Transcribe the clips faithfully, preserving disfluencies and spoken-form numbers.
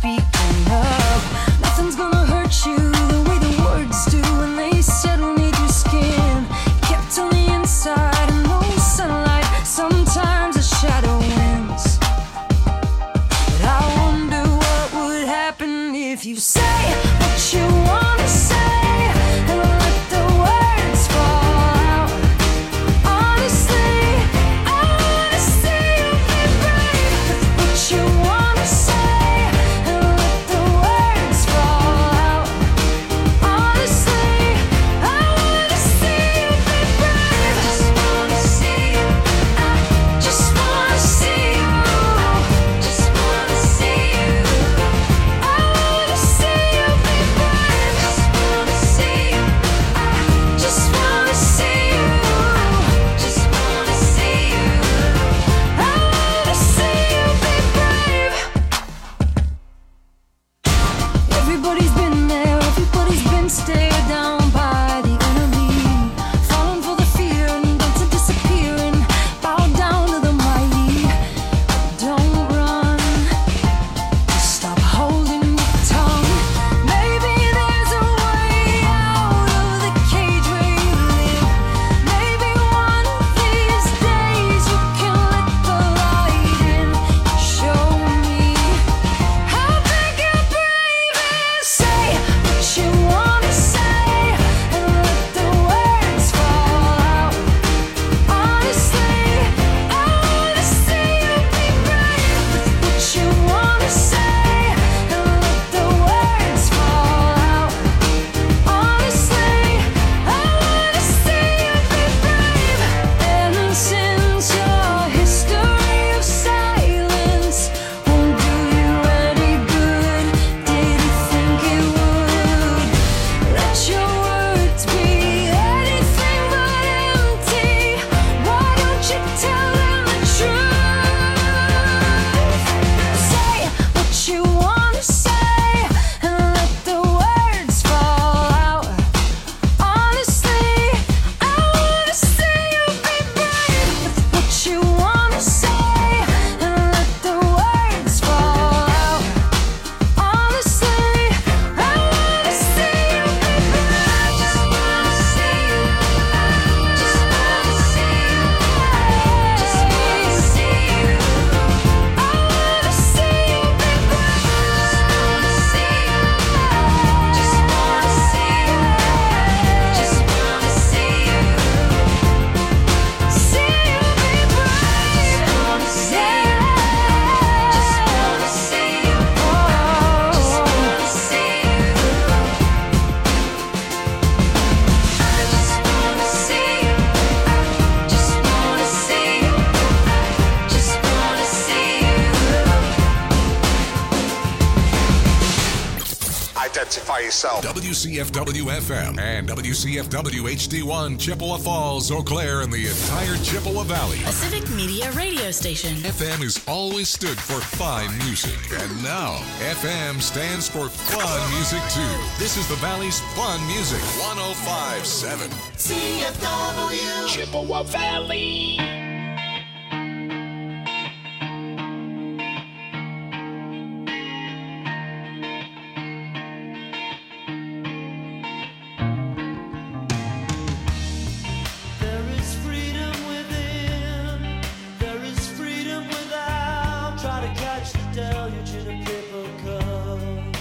speaking up. Nothing's gonna hurt you the way the words do when they settle neath your skin. Kept on the inside and no sunlight. Sometimes a shadow wins. But I wonder what would happen if you say what you wanna say and let the words fall out. Honestly, I wanna see you be brave with what you wanna say and let the words fall out. Honestly, I wanna see you be brave. Just wanna see you. I just wanna see you. Just wanna see you. I wanna see you be brave. Just wanna see you. I just wanna see you. Just wanna see you. I wanna see you be brave. Everybody's been there, everybody's been stared down by the enemy. Falling for the fear and dancing, disappearing, bow down to the mighty. Don't run, stop holding your tongue. Maybe there's a way out of the cage where you live. Maybe one of these days you can let the light in. Show me how big your brave is. Say what you wanna say and let the words fall out. Honestly, I wanna see you be brave with what you wanna say and let the words fall out. Honestly, I wanna see you be brave. And since your history of silence won't do you any good, did you think it would? Let your words be anything but empty. Why don't you tell them the truth? Say what you wanna say and let the words fall out. Honestly, I wanna see you be brave with what you wanna say and let the words fall out. Honestly, I wanna see you be brave. Just wanna see you. Just wanna see you. Just wanna see you. I wanna see you be brave. Just wanna see you. Just wanna see you. Just wanna see you. See you be brave. Just wanna see you. Just wanna see you. Just wanna see you. I just wanna see you. I just wanna see you. I just wanna see you. Identify yourself. W C F W F M and W C F W H D one, Chippewa Falls, Eau Claire, and the entire Chippewa Valley. A Civic Media radio station. F M has always stood for fine music, and now F M stands for fun music too. This is the Valley's fun music, one oh five point seven. C F W Chippewa Valley. There is freedom within, there is freedom without. Try to catch the deluge in a paper cup.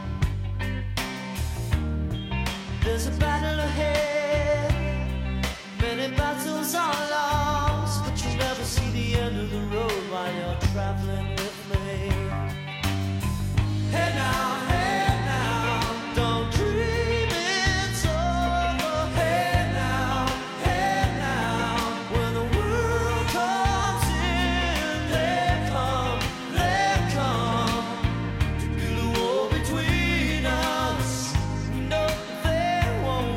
There's a battle ahead, many battles are lost, but you never see the end of the road while you're traveling with me. Hey now, hey now, don't dream it's over. Hey now, hey now, when the world comes in, they come, they come to build a wall between us. No, they won't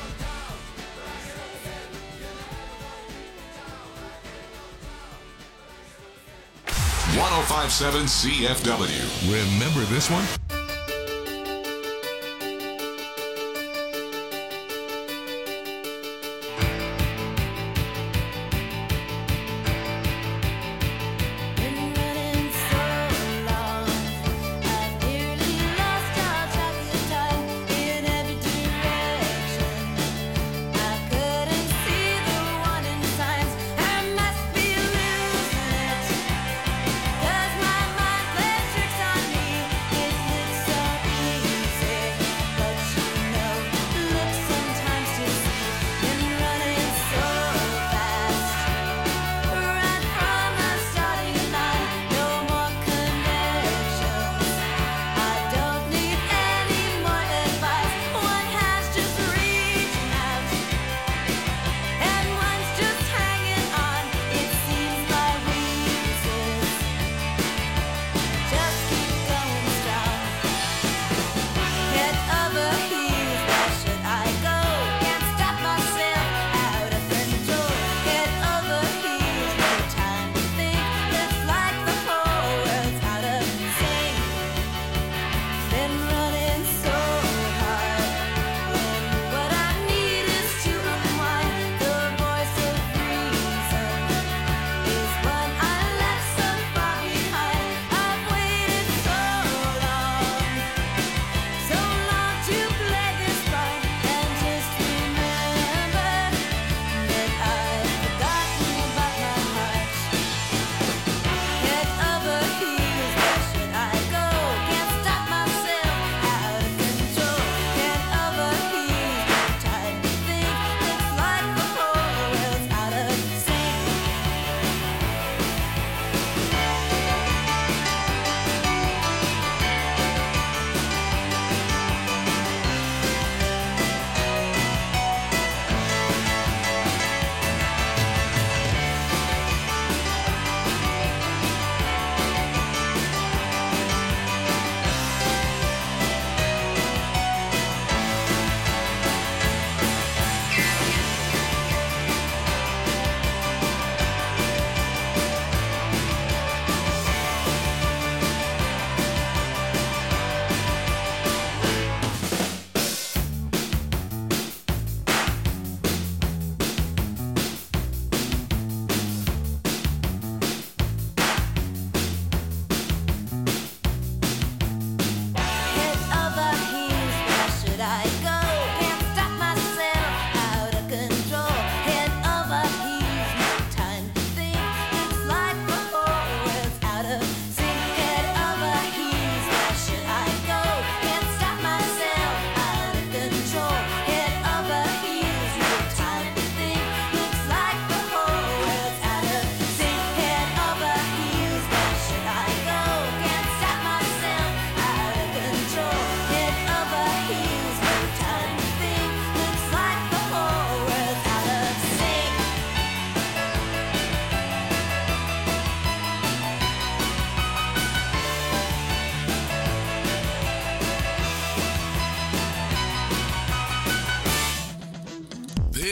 one oh five point seven C F W. Remember this one? Does my mind play tricks on me? Is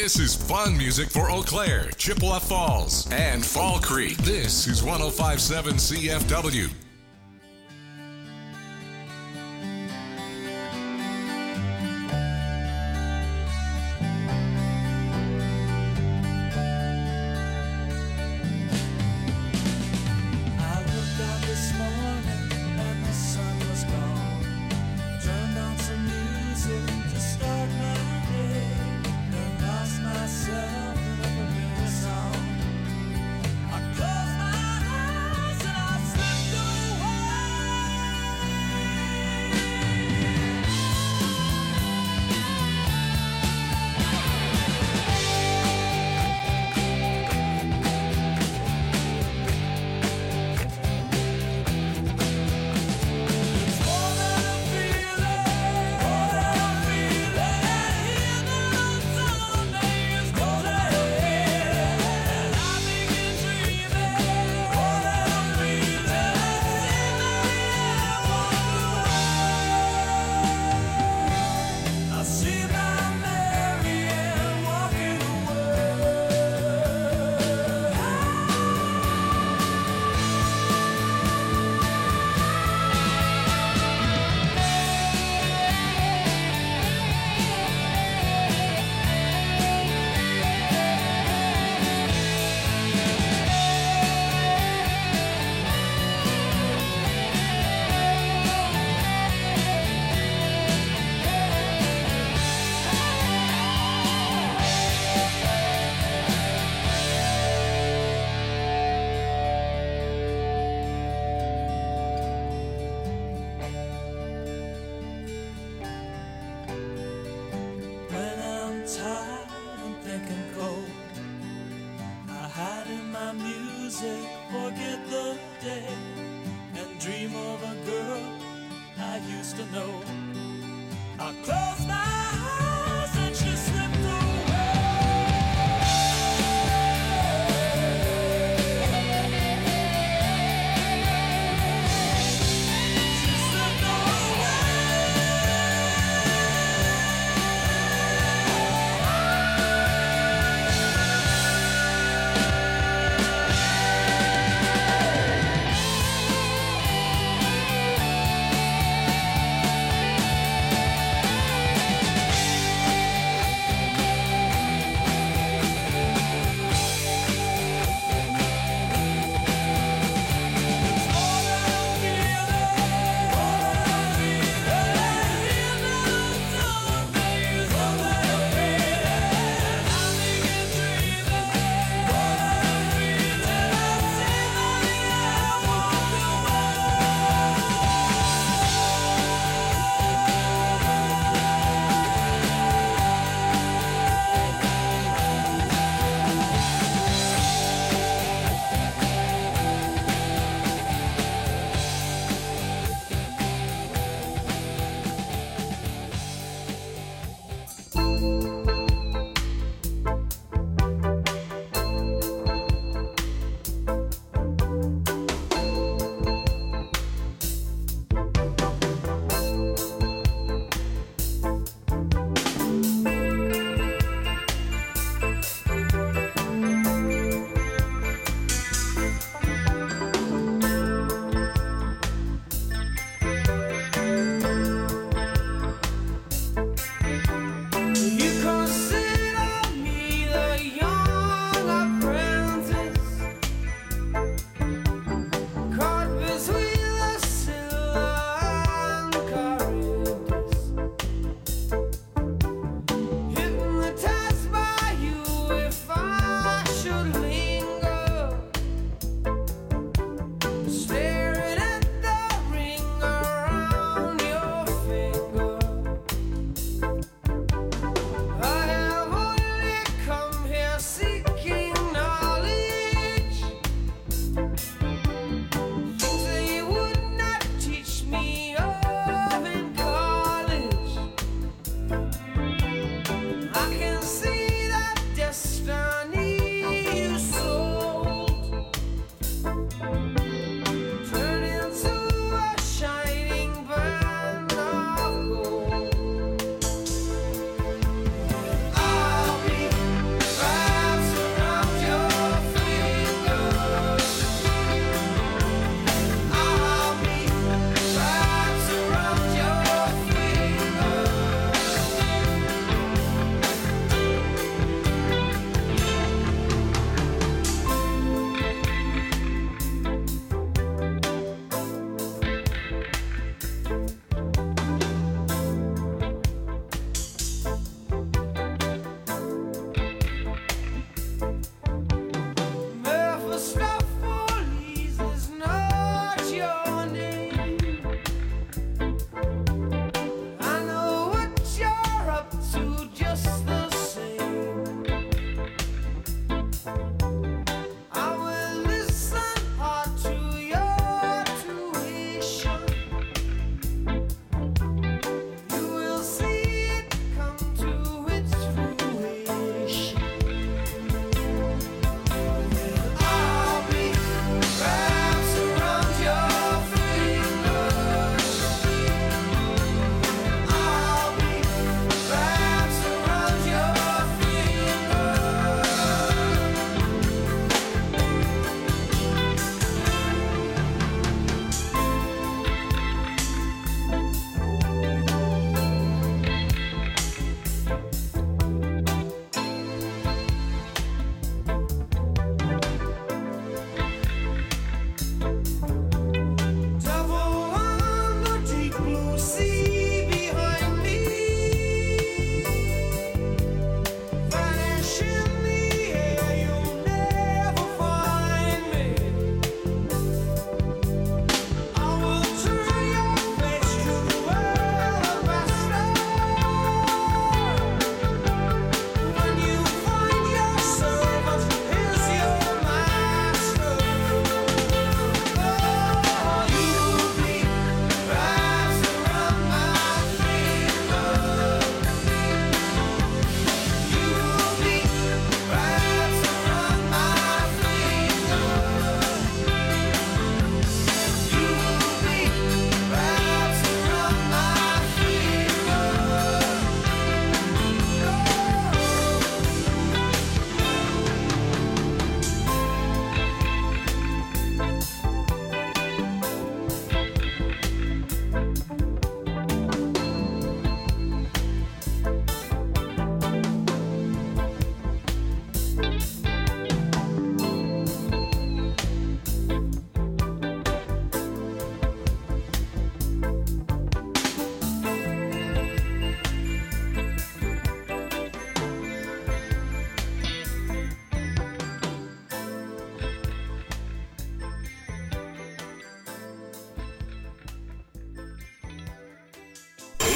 This is fun music for Eau Claire, Chippewa Falls, and Fall Creek. This is one oh five point seven C F W.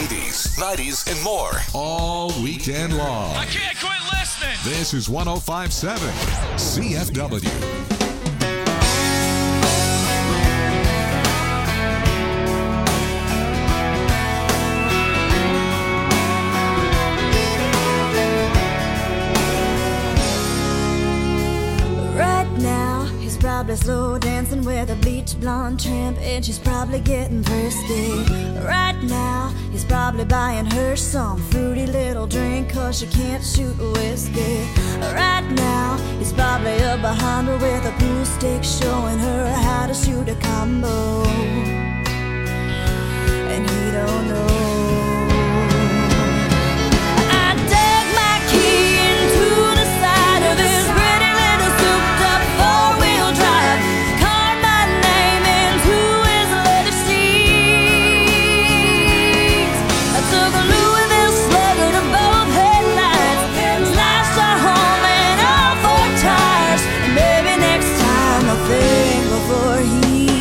eighties, nineties, and more. All weekend long. I can't quit listening. This is one oh five point seven C F W. Probably slow dancing with a bleach blonde tramp, and she's probably getting thirsty. Right now, he's probably buying her some fruity little drink, cause she can't shoot whiskey. Right now, he's probably up behind her with a pool stick, showing her how to shoot a combo. And he don't know. I dug my key into the side of this pretty little souped up four-wheel drive, carved my name into his leather seats. I took a Louisville Slugger to both headlights, slashed our home and all four tires. And maybe next time I'll think before he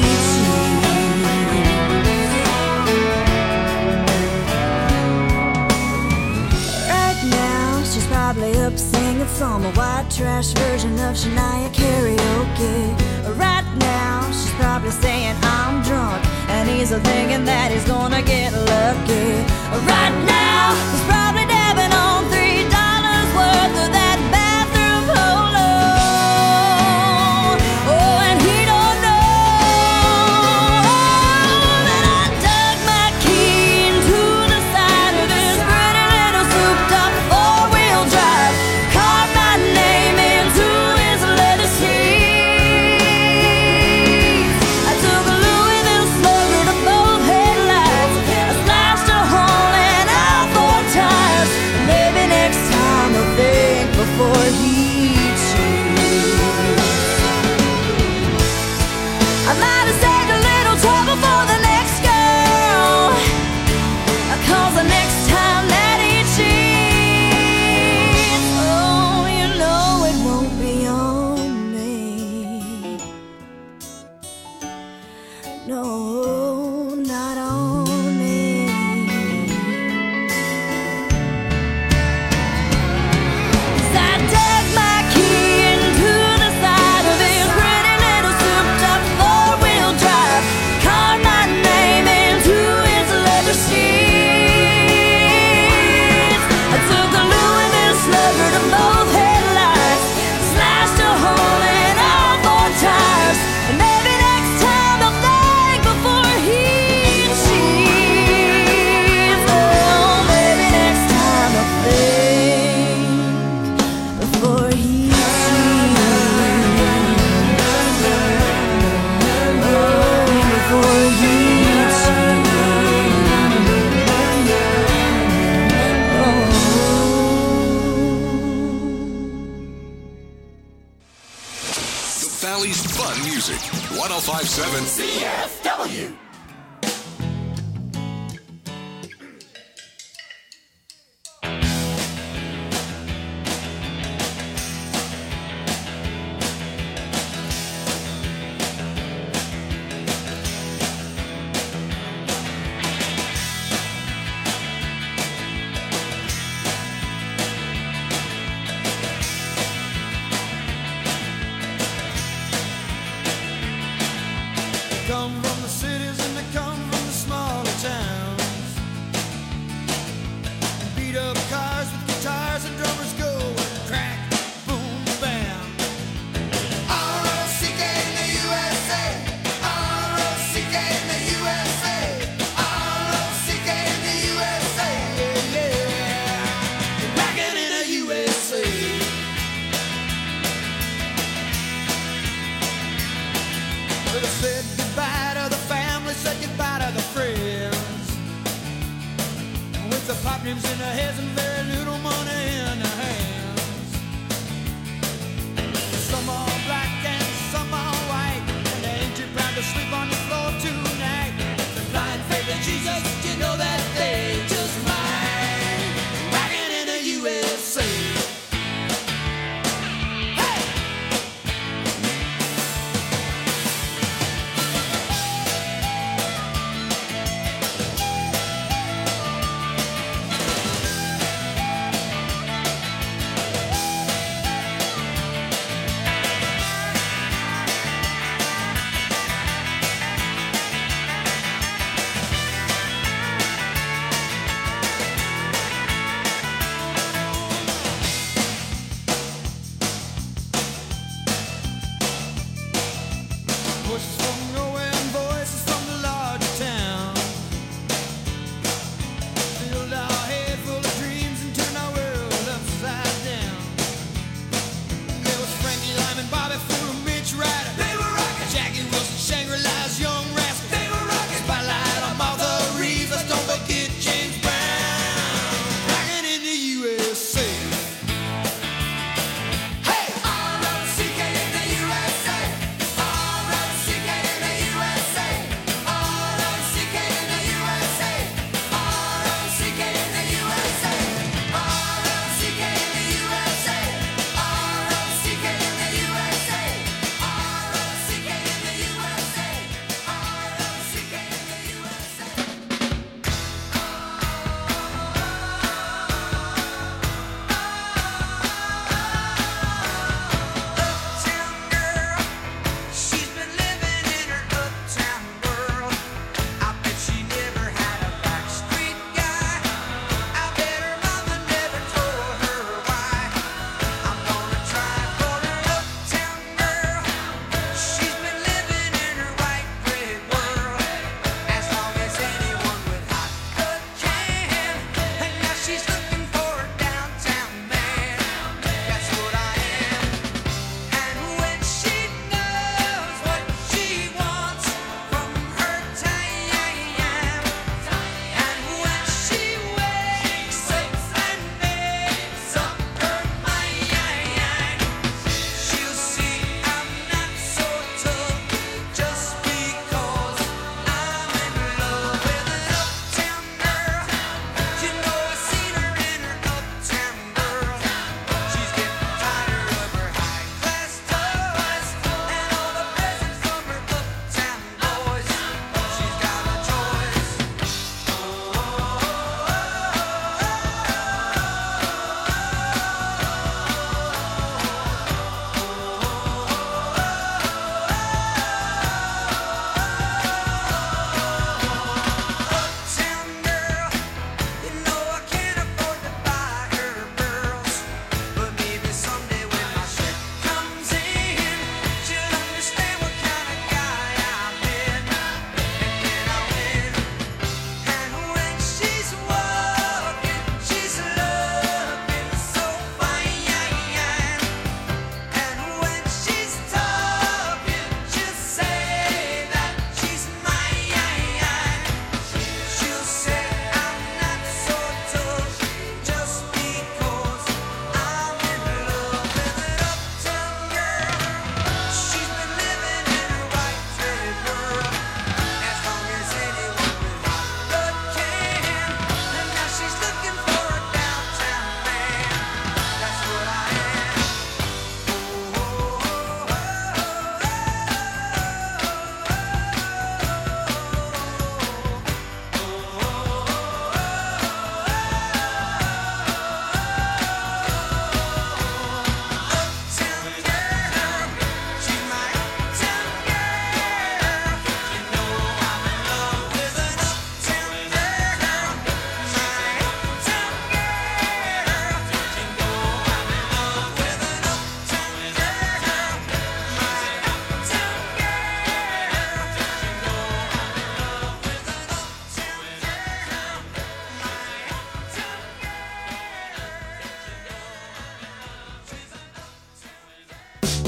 up singing some white trash version of Shania karaoke. Right now, she's probably saying I'm drunk, and he's thinking that he's gonna get lucky. Right now, he's probably dabbing on three dollars worth of that bathroom polo. Oh, and he don't know that I dug my key into the side of this pretty little souped up four-wheel drive, carved my name into his leather seats. I took a Louisville Slugger to both headlights, I slashed a hole in all four tires. Maybe next time I'll think before he cheats. I might have saved a little trouble for the next girl, cause the next time that he cheats, oh, you know it won't be on me. No, not on me. 'Cause I dug my key into the side of his pretty little souped up four-wheel drive, carved my name into his leather seats. I took a Louisville Slugger to both headlights, slashed a hole in all four tires. And maybe next time I'll think before he cheats. Oh, maybe next time I'll think before he cheats. Oh, before he The Valley's Fun Music. one oh five point seven C F W. They come from the cities and they come from the smaller towns. Beat up cars with guitars and drummers go crack, boom, bam. R O C K in the U S A. R O C K in the U S A. R O C K in the U S A. Yeah, yeah. Rockin' in the U S A. Well, they said goodbye to the family, said goodbye to the friends. With the pop names in their heads and very little money in their hands. Some are black and some are white, and they ain't too proud to sleep on the floor tonight. The blind faith in Jesus, you know that they just might. Rockin' in the U S A. Hey!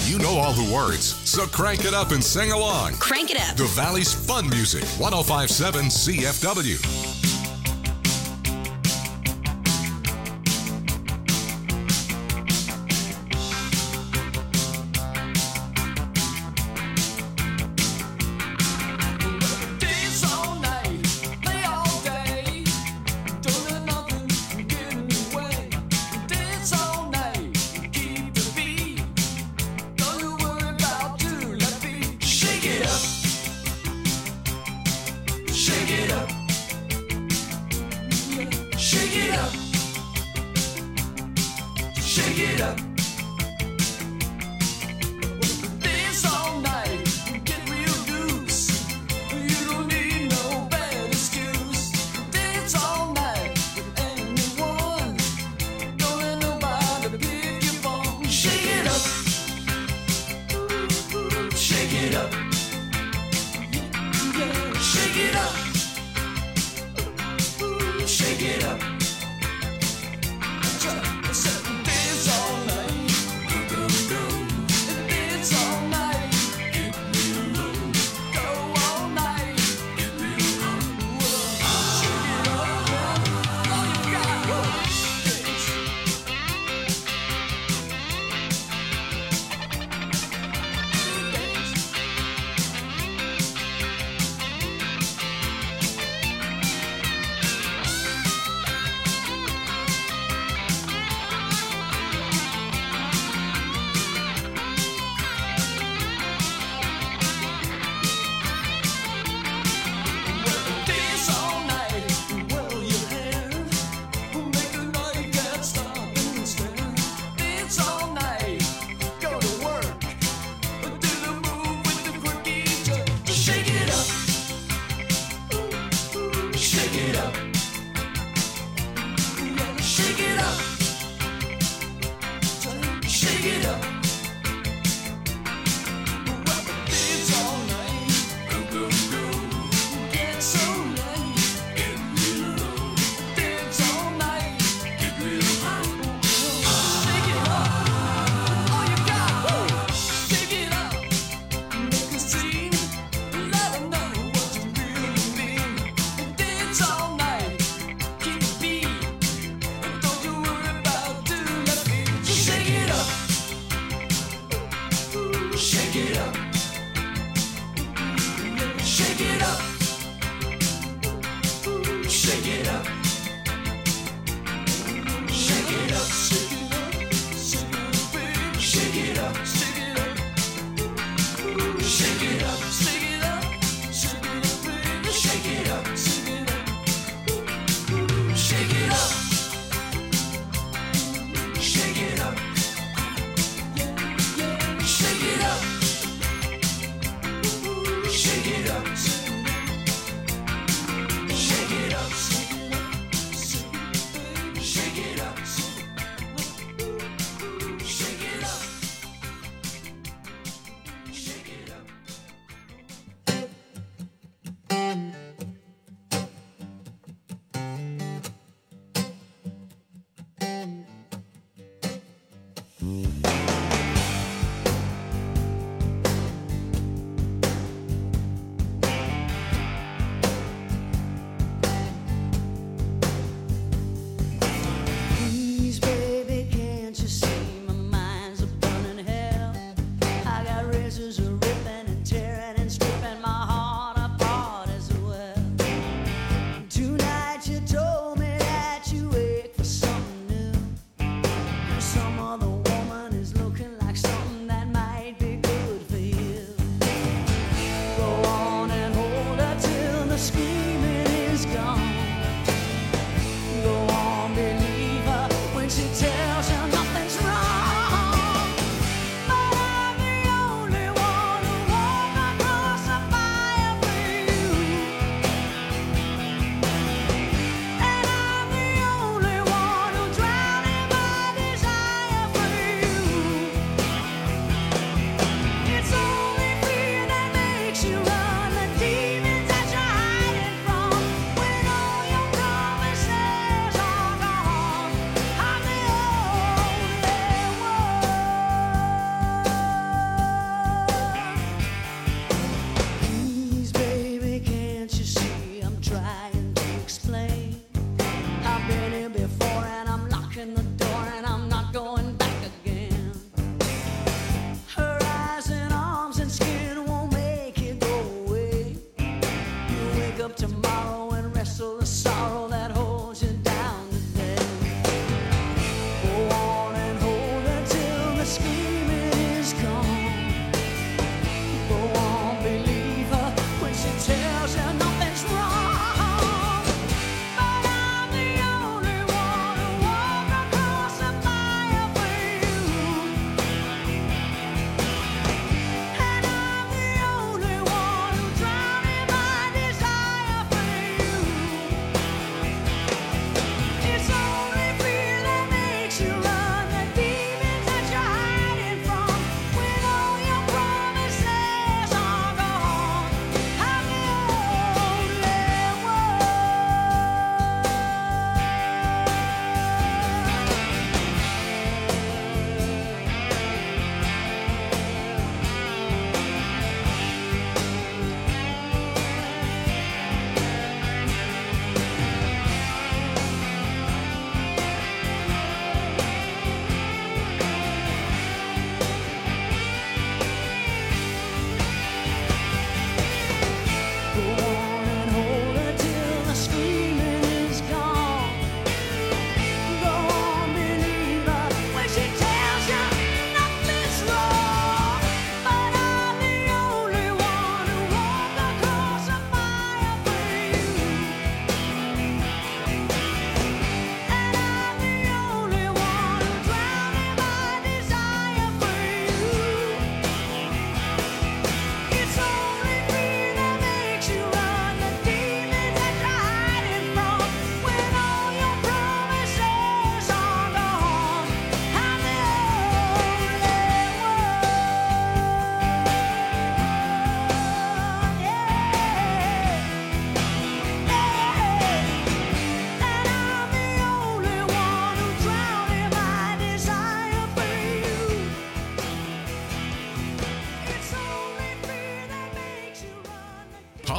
You know all the words, so crank it up and sing along. Crank it up. The Valley's Fun Music, one oh five point seven C F W. Dance all night, play all day. Don't let nothing get in the way. Dance all night, keep the beat. Don't you worry about doing that beat. Shake it up, shake it up, shake it up, shake it up. Dance all night, get real loose. You don't need no bad excuse. Dance all night with anyone. Don't let nobody pick your bone. Shake it up, shake it up, yeah. Shake it up, shake it up. Dance all night, dance all night, go all night. Shake it up, all you got. Dance. Dance. Dance all night, whirl your hand. Make a night can't stop and stand. Dance all night, go to work. Do the move with the quirky jerk. Shake it up, shake it up, yeah. Shake it up, shake it up. Dance all night. Get so late. Dance all night. Shake it up. All you got. Shake it up. Make a scene. Let 'em know what you really mean. Dance all night. Keep the beat. Don't you worry about doing that beat. Shake it up. Shake it up. Shake it up. Shake it up. Shake it up. Shake it up. Shake it up. Shake it up. Shake it up. Shake it up. Shake it up. Shake it up. Shake it up. Shake it up. Shake it up. Shake it up.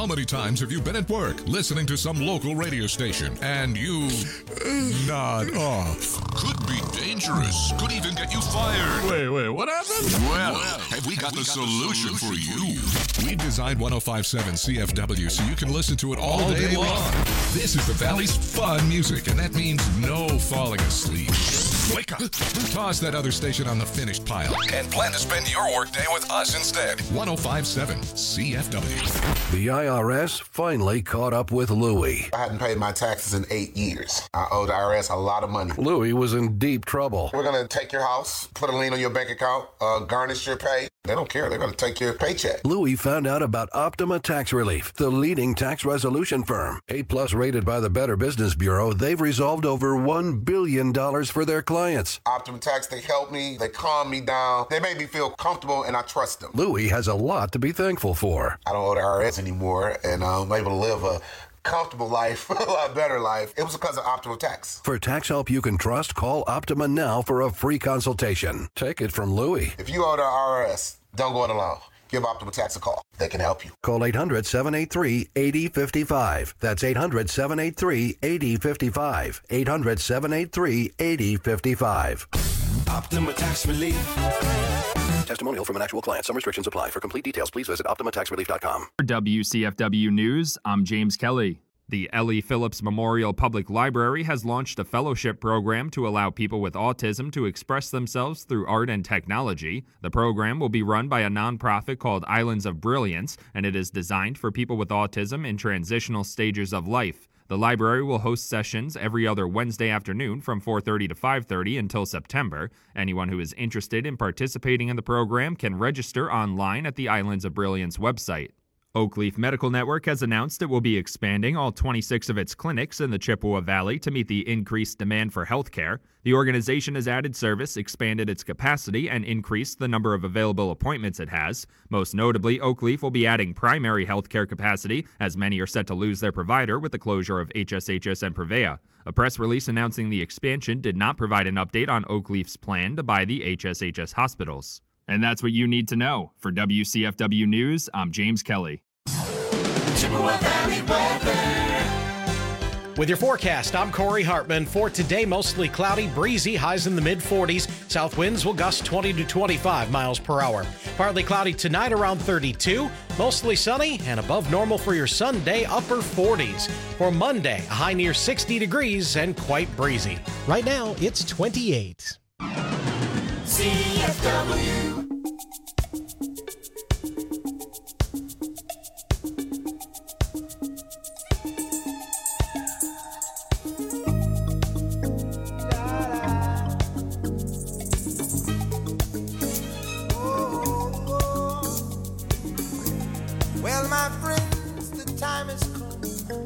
How many times have you been at work listening to some local radio station and you nod off? Could be dangerous. Could even get you fired. Wait, wait, what happened? Well, have we got the solution for you? We designed one oh five point seven C F W so you can listen to it all day long. This is the Valley's fun music, and that means no falling asleep. Wake up. Toss that other station on the finished pile and plan to spend your workday with us instead. one oh five point seven C F W. The I R S finally caught up with Louie. I hadn't paid my taxes in eight years. I owed the I R S a lot of money. Louie was in deep trouble. We're going to take your house, put a lien on your bank account, uh, garnish your pay. They don't care. They're going to take your paycheck. Louie found out about Optima Tax Relief, the leading tax resolution firm. A-plus rated by the Better Business Bureau, they've resolved over one billion dollars for their clients. Optima Tax, they help me. They calm me down. They make me feel comfortable, and I trust them. Louie has a lot to be thankful for. I don't owe the I R S anymore, and I'm able to live a comfortable life, a lot better life. It was because of Optima Tax. For tax help you can trust, call Optima now for a free consultation. Take it from Louie. If you owe the I R S, don't go it alone. Give Optima Tax a call. They can help you. Call eight hundred, seven eight three, eight oh five five. That's eight hundred, seven eight three, eight oh five five. eight hundred, seven eight three, eight oh five five. Optima Tax Relief. Testimonial from an actual client. Some restrictions apply. For complete details, please visit optima tax relief dot com. For W C F W News, I'm James Kelly. The Ellie Phillips Memorial Public Library has launched a fellowship program to allow people with autism to express themselves through art and technology. The program will be run by a nonprofit called Islands of Brilliance, and it is designed for people with autism in transitional stages of life. The library will host sessions every other Wednesday afternoon from four thirty to five thirty until September. Anyone who is interested in participating in the program can register online at the Islands of Brilliance website. Oakleaf Medical Network has announced it will be expanding all twenty-six of its clinics in the Chippewa Valley to meet the increased demand for health care. The organization has added service, expanded its capacity, and increased the number of available appointments it has. Most notably, Oakleaf will be adding primary health care capacity, as many are set to lose their provider with the closure of H S H S and Prevea. A press release announcing the expansion did not provide an update on Oakleaf's plan to buy the H S H S hospitals. And that's what you need to know. For W C F W News, I'm James Kelly. Chippewa Valley weather. With your forecast, I'm Corey Hartman. For today, mostly cloudy, breezy, highs in the mid forties. South winds will gust twenty to twenty-five miles per hour. Partly cloudy tonight around thirty-two. Mostly sunny and above normal for your Sunday, upper forties. For Monday, a high near sixty degrees and quite breezy. Right now, it's twenty-eight. C F W. Well, my friends, the time has come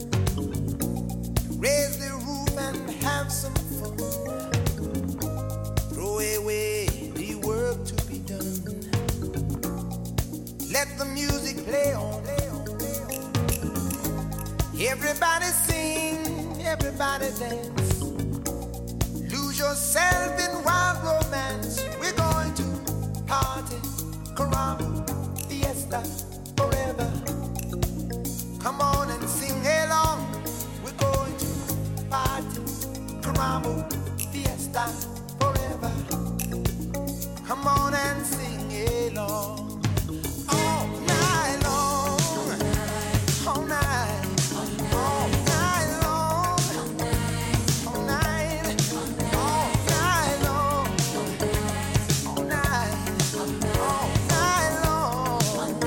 to raise the roof and have some fun. Throw away the work to be done. Let the music play on. Everybody sing, everybody dance. Lose yourself in wild romance. We're going to party, caramba, fiesta. Forever. Come on and sing along. We're going to party, caramba, fiesta, forever. Come on and sing along. All night long. All night. All night long. All night. All night long. All night. All night long.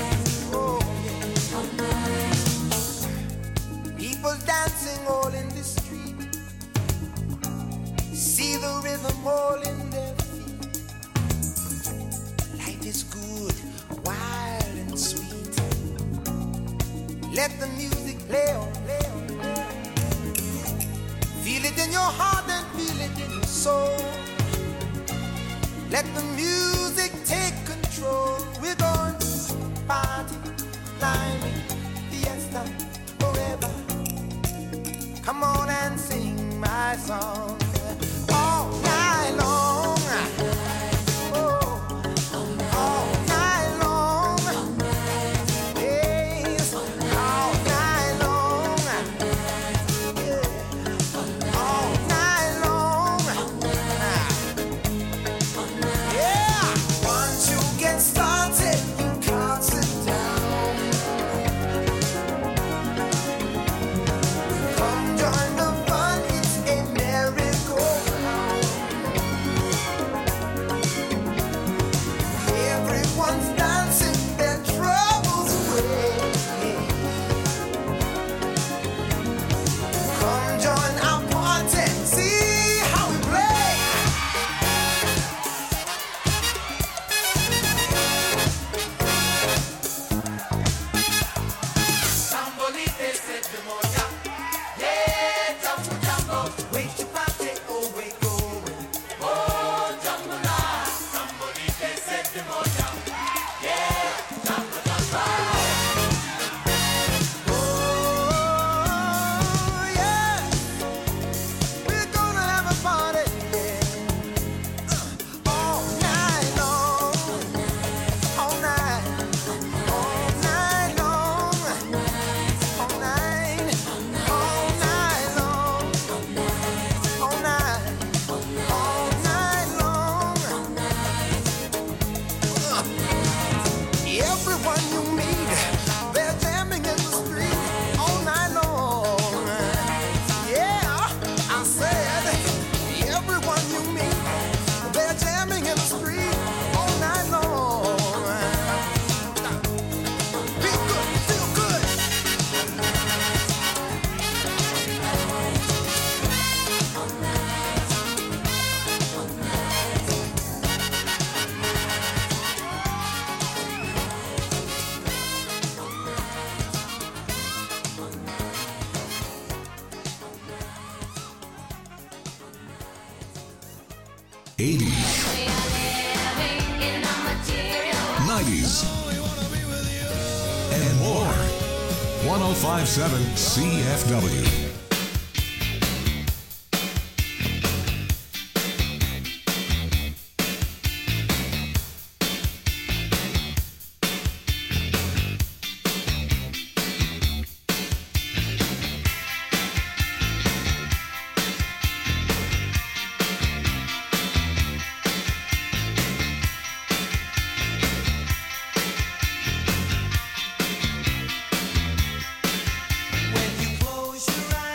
People dancing all in the street. See the rhythm all in their feet. Life is good, wild and sweet. Let the music play on, play on, play on. Feel it in your heart and feel it in your soul. Let the music take control. We're going to party, climbing, fiesta, forever. Come on and sing my song all night long. Oh, all night long. Yes, all Everyone's dancing their troubles away. Come join our party, see how we play. Sambolite se te moja, yeah, jambo jambo. Wait to party, oh we going, oh jambo la. Sambolite se te moja, yeah, jambo jambo. Oh yeah, we're gonna have a party, yeah. All night long, all night, all night long, all night, all night long, all night, all night long. Everyone you meet, they're jamming in the street all night long. Yeah, I said, everyone you meet, they're jamming in the street all night long. Feel good, feel good. eighties, nineties, and more. one oh five point seven C F W. When you close your eyes.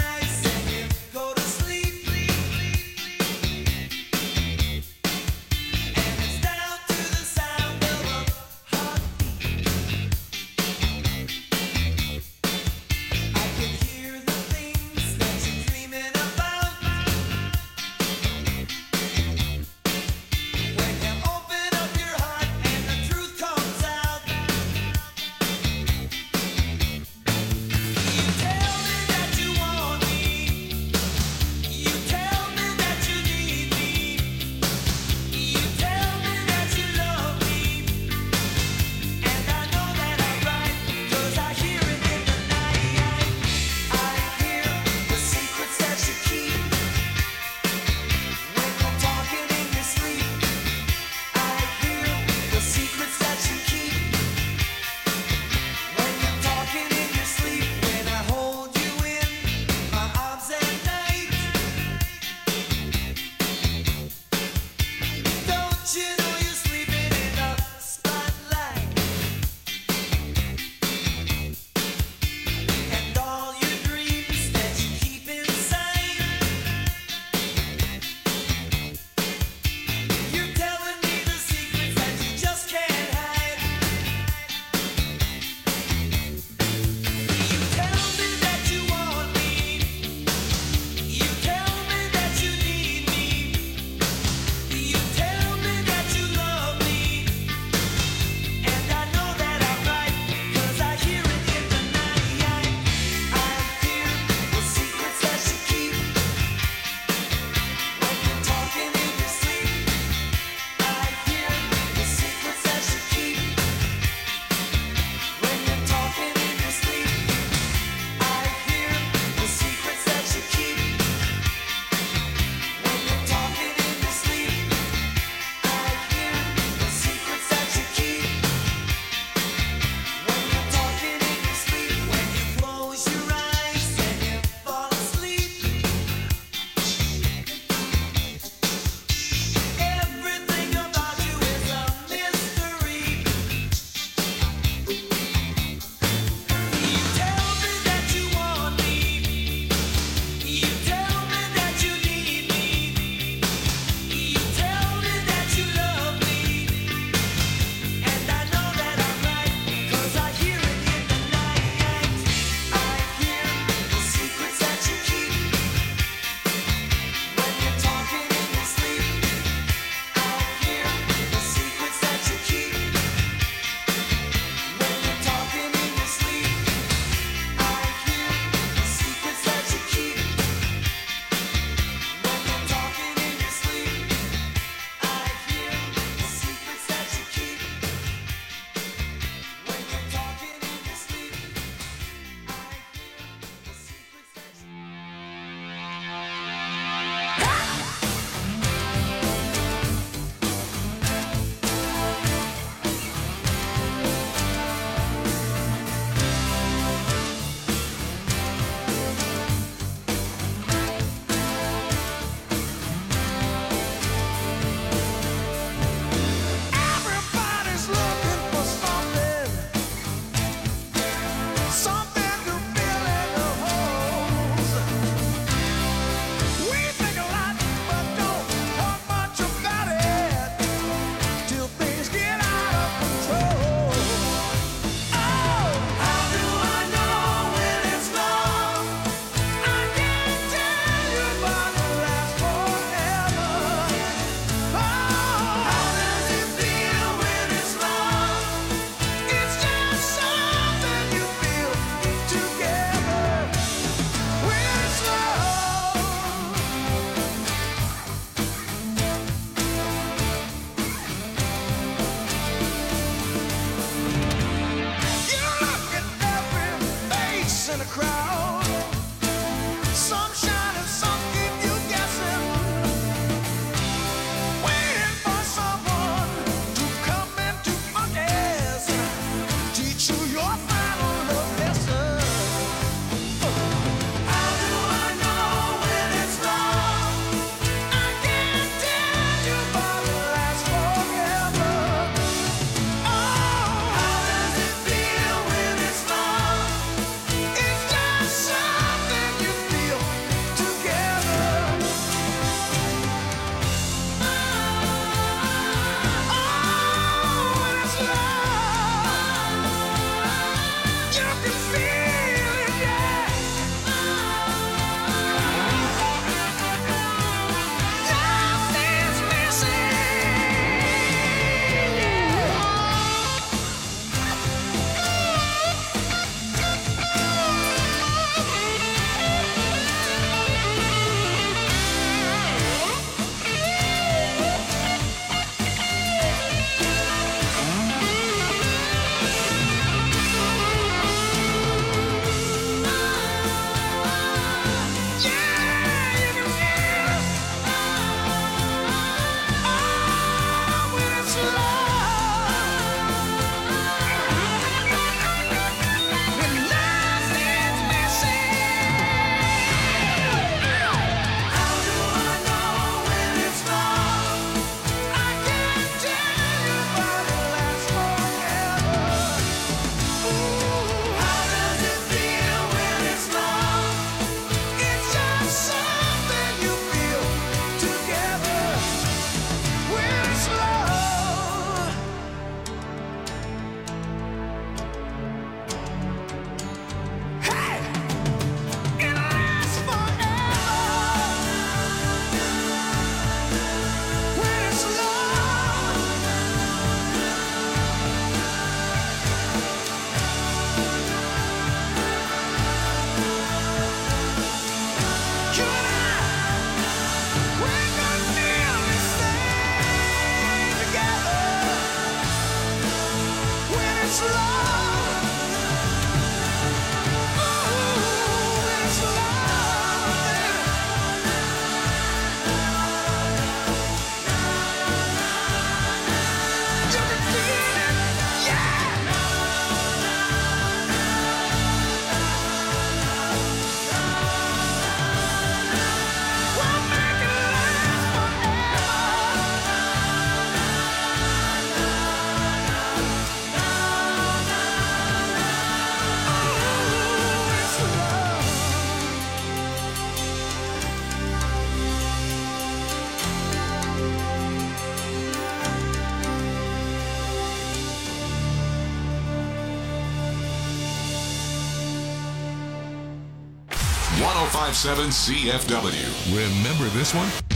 one oh five point seven C F W. Remember this one?